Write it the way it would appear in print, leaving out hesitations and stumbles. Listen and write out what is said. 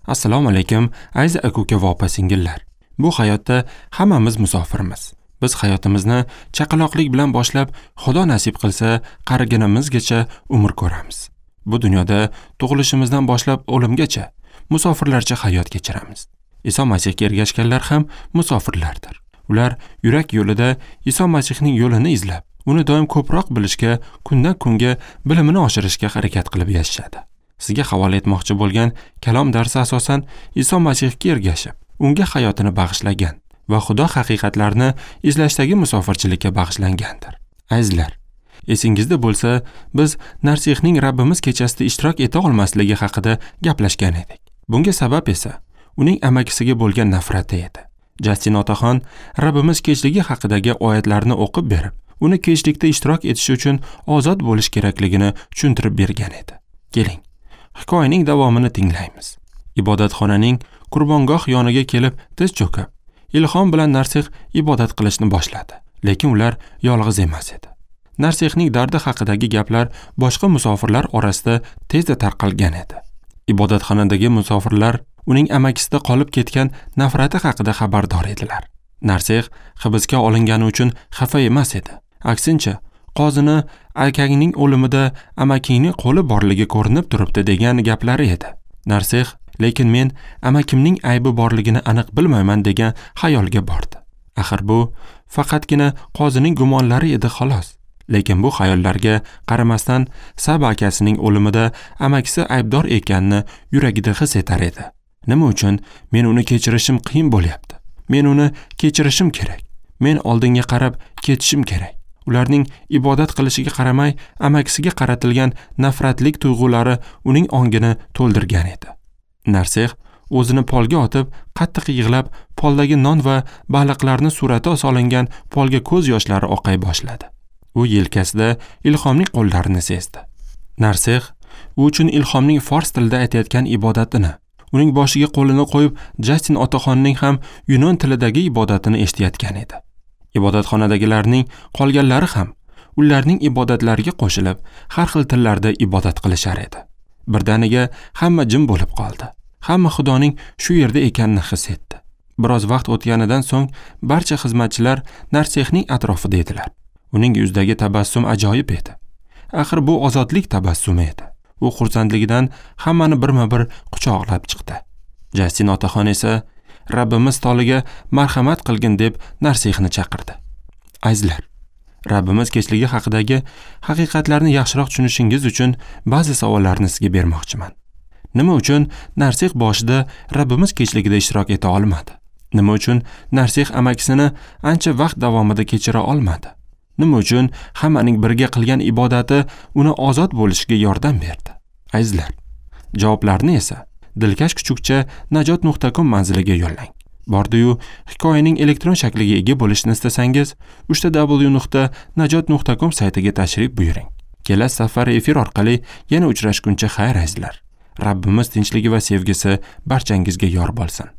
Assalomu alaykum, aziz aka va opa-singillar. Bu hayotda hammamiz musofirmiz. Biz hayotimizni chaqaloqlik bilan boshlab, Xudo nasib qilsa, qariganimizgacha umr ko'ramiz. Bu dunyoda tug'ilishimizdan boshlab o'limgacha musofirlarcha hayot kechiramiz. Iso Masihga ergashganlar ham musofirlardir. Ular yurak yo'lida Iso Masihning yo'lini izlab, uni doim ko'proq bilishga, kundan kunga bilimini oshirishga harakat qilib yashashadi. Sizga havola etmoqchi bo'lgan kalom darsi asosan Iso Masihga ergashib, unga hayotini bag'ishlagan va Xudo haqiqatlarini izlashdagi musofirchilikka bag'ishlangandir. Azizlar, esingizda bo'lsa, biz Narsihning Rabbimiz kechasida ishtirok eta olmasligi haqida gaplashgan edik. Bunga sabab esa uning amakisiga bo'lgan nafrati edi. Jastin otaxon Rabbimiz kechligi haqidagi oyatlarni o'qib berib, uni kechlikda ishtirok etishi uchun ozod bo'lish kerakligini tushuntirib bergan edi. Keling, hikoyaning davomini tinglaymiz. Ibodatxonaning qurbongoh yoniga kelib tiz cho'kib, ilhom bilan Narsih ibodat qilishni boshladi. Lekin ular yolg'iz emas edi. Narsihning dardi haqidagi gaplar boshqa musofirlar orasida tezda tarqalgan edi. Ibodatxonadagi musofirlar uning amakisida qolib ketgan nafrati haqida xabardor edilar. Narsih hibsga olingani uchun xafa emas edi. Aksincha, qozini akangning o'limida amakingning qo'li borligi ko'rinib turibdi degan gaplari edi. Narsih, lekin men amakimning aybi borligini aniq bilmayman degan xayolga bordi. Axir bu faqatgina qozining gumonlari edi xolos. Lekin bu xayollarga qaramasdan Saba akasining o'limida amakisi aybdor ekanini yuragida his etar edi. Nima uchun men uni kechirishim qiyin bo'lyapti? Men uni kechirishim kerak. Men oldinga qarab ketishim kerak. Ularning ibodat qilishiga qaramay, amakisiga qaratilgan nafratlik tuyg'ulari uning ongini to'ldirgan edi. Narsih o'zini polga otib, qattiq yig'lab, poldagi non va baliqlarni surati solingan polga ko'z yoshlari oqay boshladi. U yelkasida ilhomning qo'llarini sezdi. Narsih u uchun ilhomning fors tilida aytayotgan ibodatini, uning boshiga qo'lini qo'yib, Jastin otaxonning ham yunon tilidagi ibodatini eshitayotgan edi. Ibodatxonadagilarning qolganlari ham ularning ibodatlariga qo'shilib, har xil tillarda ibodat qilishar edi. Birdaniga hamma jim bo'lib qoldi. Hamma Xudoning shu yerda ekanini his etdi. Biroz vaqt o'tganidan so'ng barcha xizmatchilar Narsihning atrofida edilar. Uning yuzidagi tabassum ajoyib edi. Axir bu ozodlik tabassumi edi. U xursandligidan hammani birma-bir quchoqlab chiqdi. Jastin otaxon esa Rabbimiz toliga marhamat qilgin deb Narsihni chaqirdi. Azizlar, Rabbimiz kechligi haqidagi haqiqatlarni yaxshiroq tushunishingiz uchun ba'zi savollarni sizga bermoqchiman. Nima uchun Narsih boshida Rabbimiz kechligida ishtirok eta olmadi? Nima uchun Narsih amakisini ancha vaqt davomida kechira olmadi? Nima uchun hammaning birga qilgan ibodati uni ozod bo'lishiga yordam berdi? Azizlar, javoblarni esa Dilkash kuchukcha najot.com manziliga yo'llang. Bordi-yu, hikoyaning elektron shakliga ega bo'lishni istasangiz, www.najot.com saytiga tashrif buyuring. Kelasi safar efir orqali yana uchrashguncha xayr azizlar. Rabbimiz tinchligi va sevgisi barchangizga yor bo'lsin.